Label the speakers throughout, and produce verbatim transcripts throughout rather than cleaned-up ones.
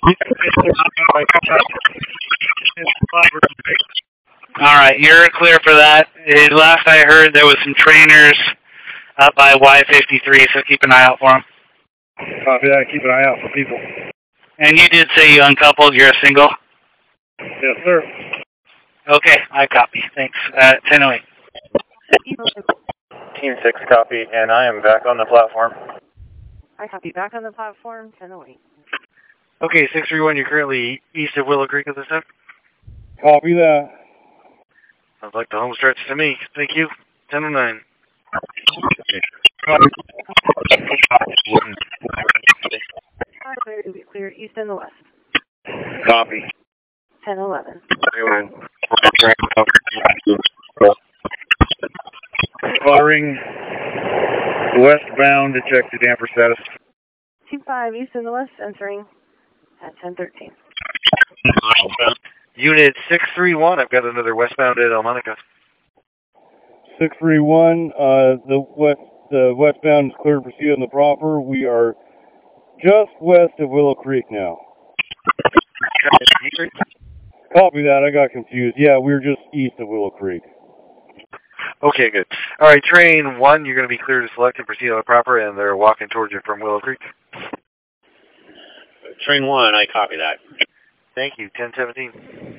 Speaker 1: Alright, you're clear for that. Uh, Last I heard, there was some trainers up by Y fifty-three, so keep an eye out for them.
Speaker 2: Copy that. Keep an eye out for people.
Speaker 1: And you did say you uncoupled, you're a single?
Speaker 2: Yes, sir.
Speaker 1: Okay, I copy. Thanks. Uh, ten oh eight.
Speaker 3: Team six copy, and I am back on the platform.
Speaker 4: I copy. Back on the platform, ten oh eight.
Speaker 5: Okay, six three one, you're currently east of Willow Creek at this time?
Speaker 2: Copy that.
Speaker 5: Sounds like the home stretch to me. Thank you. ten oh nine.
Speaker 4: Clear to be cleared east and the west.
Speaker 2: Copy.
Speaker 4: ten eleven.
Speaker 2: Firing westbound to check the damper status.
Speaker 4: two five east and the west, entering at ten thirteen.
Speaker 5: Unit six three one, I've got another westbound at El Monica.
Speaker 2: six three one, uh, the west, the westbound is clear to proceed on the proper. We are just west of Willow Creek now. Copy that, I got confused. Yeah, we were just east of Willow Creek.
Speaker 5: Okay, good. All right, train one, you're going to be clear to select and proceed on the proper, and they're walking towards you from Willow Creek.
Speaker 3: Train one, I copy that.
Speaker 5: Thank you. ten seventeen.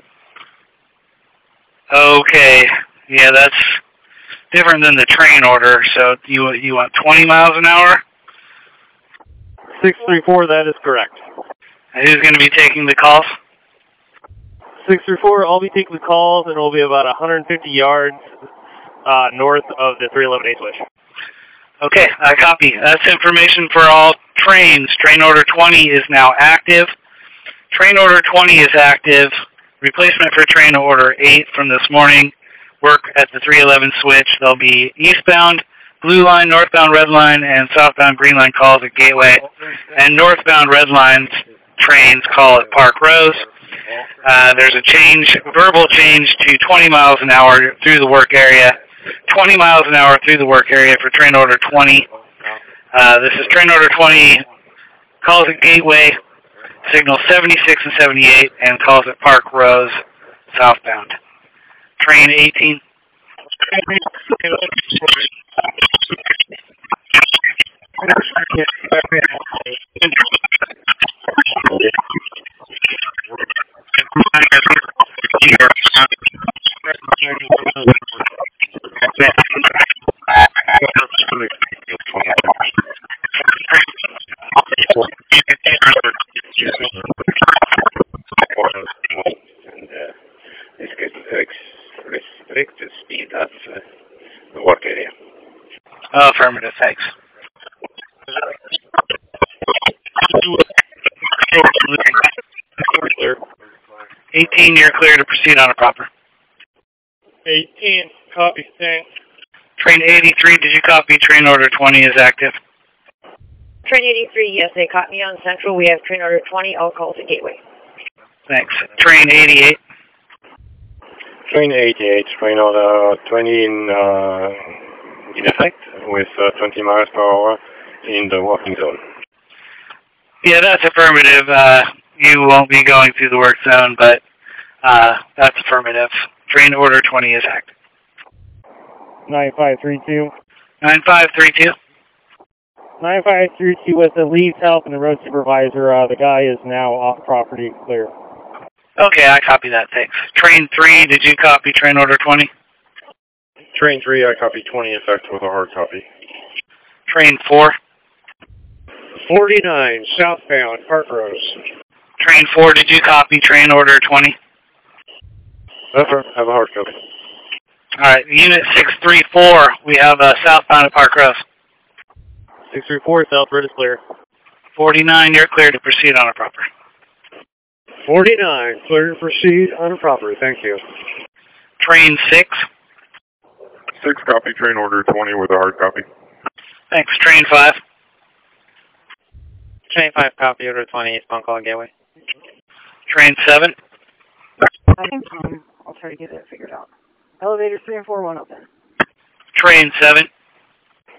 Speaker 1: Okay. Yeah, that's different than the train order. So you you want twenty miles an hour?
Speaker 3: six three four, that is correct.
Speaker 1: And who's going to be taking the calls?
Speaker 3: six three four, I'll be taking the calls, and it'll be about one hundred fifty yards uh, north of the three eleven A switch.
Speaker 1: Okay, I copy. That's information for all trains. Train order twenty is now active. Train order twenty is active. Replacement for train order eight from this morning. Work at the three eleven switch. There'll be eastbound blue line, northbound red line, and southbound green line calls at Gateway. And northbound red line trains call at Park Rose. Uh, there's a change, verbal change to twenty miles an hour through the work area. twenty miles an hour through the work area for train order twenty. Uh, this is train order twenty, calls at Gateway, signal seventy-six and seventy-eight, and calls at Park Rose, southbound. Train eighteen.
Speaker 6: Restrict the speed of uh, the work area.
Speaker 1: Oh, affirmative, thanks. eighteen, you're clear to proceed on a proper.
Speaker 3: eighteen, copy, thanks.
Speaker 1: Train eighty-three, did you copy? Train order twenty is active.
Speaker 4: Train eighty-three, yes, they caught me on Central. We have train order twenty, all calls at Gateway.
Speaker 1: Thanks. Train eighty-eight.
Speaker 3: Train eighty-eight, train order twenty in, uh, in effect with uh, twenty miles per hour in the working zone.
Speaker 1: Yeah, that's affirmative. Uh, you won't be going through the work zone, but uh, that's affirmative. Train order twenty is active.
Speaker 2: nine five three two.
Speaker 1: nine five three two.
Speaker 2: nine five three two with the lead help and the road supervisor. Uh, the guy is now off property clear.
Speaker 1: Okay, I copy that, thanks. Train three, did you copy train order twenty?
Speaker 3: Train three, I copy twenty effect with a hard copy.
Speaker 1: Train four.
Speaker 3: forty-nine, southbound, Park Rose.
Speaker 1: Train four, did you copy train order twenty?
Speaker 3: Effort, have a hard copy.
Speaker 1: Alright, unit six three four, we have uh, southbound at Park Rose.
Speaker 3: six three four, south road is clear.
Speaker 1: forty-nine, you're clear to proceed on a proper.
Speaker 3: forty-nine, clear to proceed on a proper, thank you.
Speaker 1: Train six.
Speaker 7: six copy, train order twenty with a hard copy.
Speaker 1: Thanks. Train five.
Speaker 8: Train five, copy, order twenty, phone call Gateway.
Speaker 1: Train seven.
Speaker 4: I think um, I'll try to get it figured out. Elevator three and four, one open.
Speaker 1: Train seven.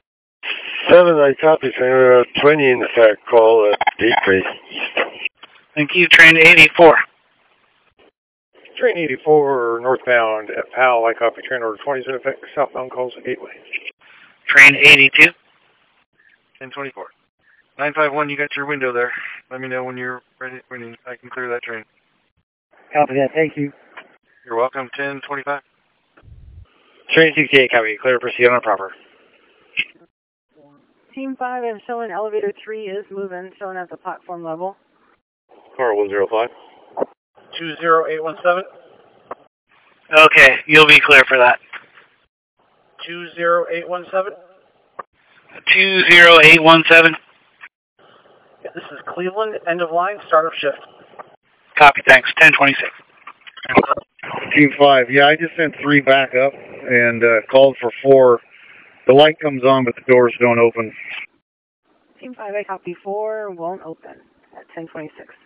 Speaker 9: seven, I copy, train order twenty in effect, call at Gateway.
Speaker 1: Thank you. Train eighty-four.
Speaker 9: Train eighty-four, northbound at Powell. I copy. Train order twenty is in effect. Southbound calls at Gateway.
Speaker 1: Train eighty-two.
Speaker 5: ten twenty-four. nine five one, you got your window there. Let me know when you're ready, when I can clear that train.
Speaker 8: Copy that. Thank you.
Speaker 5: You're welcome. ten twenty-five.
Speaker 9: Train sixty-eight, copy. Clear to proceed on a proper.
Speaker 10: Team five, I'm showing elevator three is moving, showing at the platform level.
Speaker 3: Car one zero five.
Speaker 9: two zero eight one seven.
Speaker 1: Okay, you'll be clear for that.
Speaker 9: two zero eight one seven.
Speaker 1: two zero eight one seven.
Speaker 9: Yeah, this is Cleveland, end of line, start of shift.
Speaker 1: Copy, thanks. ten twenty-six.
Speaker 2: Team five, yeah, I just sent three back up and uh, called for four. The light comes on, but the doors don't open.
Speaker 10: Team five, I copy four, won't open at ten twenty-six.